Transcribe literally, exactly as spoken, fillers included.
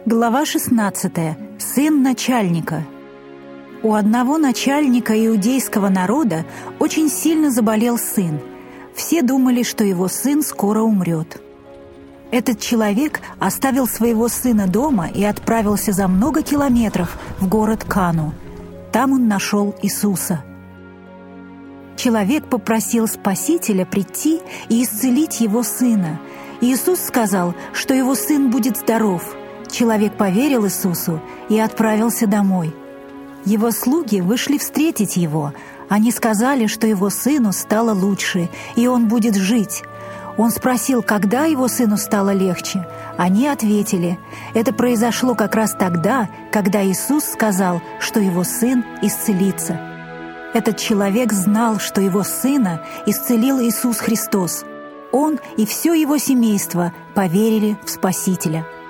Глава шестнадцатая. Сын начальника. У одного начальника иудейского народа очень сильно заболел сын. Все думали, что его сын скоро умрет. Этот человек оставил своего сына дома и отправился за много километров в город Кану. Там он нашел Иисуса. Человек попросил Спасителя прийти и исцелить его сына. Иисус сказал, что его сын будет здоров. Человек поверил Иисусу и отправился домой. Его слуги вышли встретить его. Они сказали, что его сыну стало лучше, и он будет жить. Он спросил, когда его сыну стало легче. Они ответили, это произошло как раз тогда, когда Иисус сказал, что его сын исцелится. Этот человек знал, что его сына исцелил Иисус Христос. Он и все его семейство поверили в Спасителя.